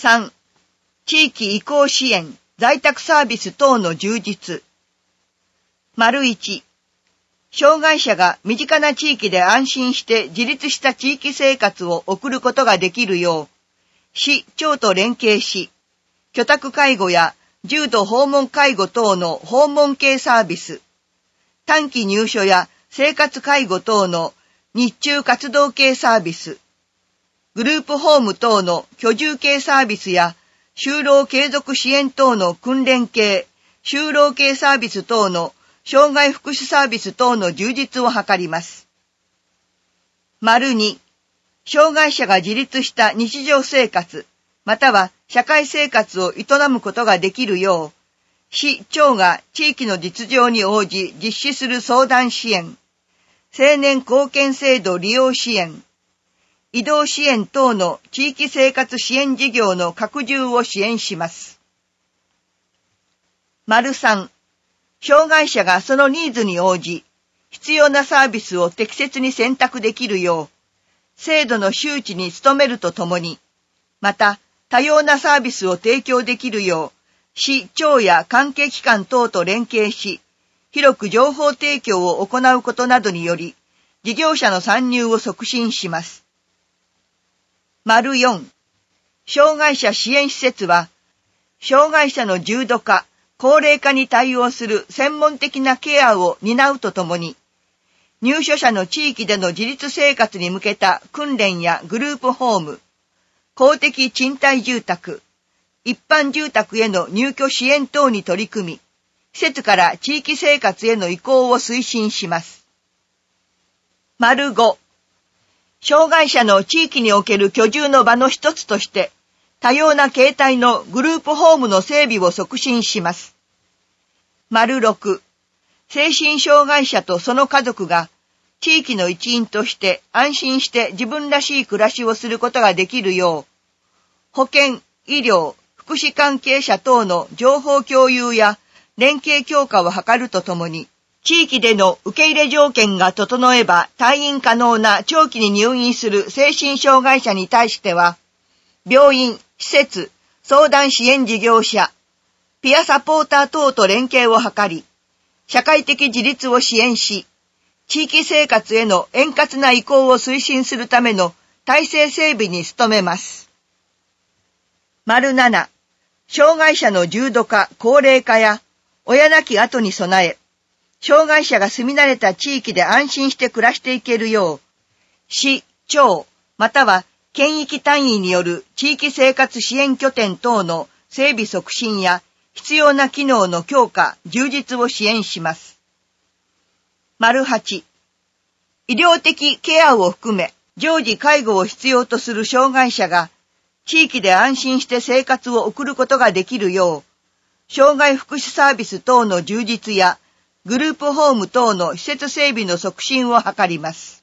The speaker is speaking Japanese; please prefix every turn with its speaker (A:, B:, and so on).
A: 3、地域移行支援、在宅サービス等の充実。1、障害者が身近な地域で安心して自立した地域生活を送ることができるよう、市、町と連携し、居宅介護や重度訪問介護等の訪問系サービス、短期入所や生活介護等の日中活動系サービス、グループホーム等の居住系サービスや就労継続支援等の訓練系、就労系サービス等の障害福祉サービス等の充実を図ります。2、障害者が自立した日常生活、または社会生活を営むことができるよう、市、町が地域の実情に応じ実施する相談支援、青年貢献制度利用支援、移動支援等の地域生活支援事業の拡充を支援します。3、障害者がそのニーズに応じ、必要なサービスを適切に選択できるよう、制度の周知に努めるとともに、また多様なサービスを提供できるよう、市、町や関係機関等と連携し、広く情報提供を行うことなどにより、事業者の参入を促進します。4、障害者支援施設は、障害者の重度化、高齢化に対応する専門的なケアを担うとともに、入所者の地域での自立生活に向けた訓練やグループホーム、公的賃貸住宅、一般住宅への入居支援等に取り組み、施設から地域生活への移行を推進します。5、障害者の地域における居住の場の一つとして、多様な形態のグループホームの整備を促進します。6、精神障害者とその家族が地域の一員として安心して自分らしい暮らしをすることができるよう、保健、医療、福祉関係者等の情報共有や連携強化を図るとともに、地域での受け入れ条件が整えば退院可能な長期に入院する精神障害者に対しては、病院、施設、相談支援事業者、ピアサポーター等と連携を図り、社会的自立を支援し、地域生活への円滑な移行を推進するための体制整備に努めます。7、障害者の重度化、高齢化や親亡き後に備え、障害者が住み慣れた地域で安心して暮らしていけるよう、市、町、または県域単位による地域生活支援拠点等の整備促進や必要な機能の強化、充実を支援します。8、医療的ケアを含め、常時介護を必要とする障害者が、地域で安心して生活を送ることができるよう、障害福祉サービス等の充実や、グループホーム等の施設整備の促進を図ります。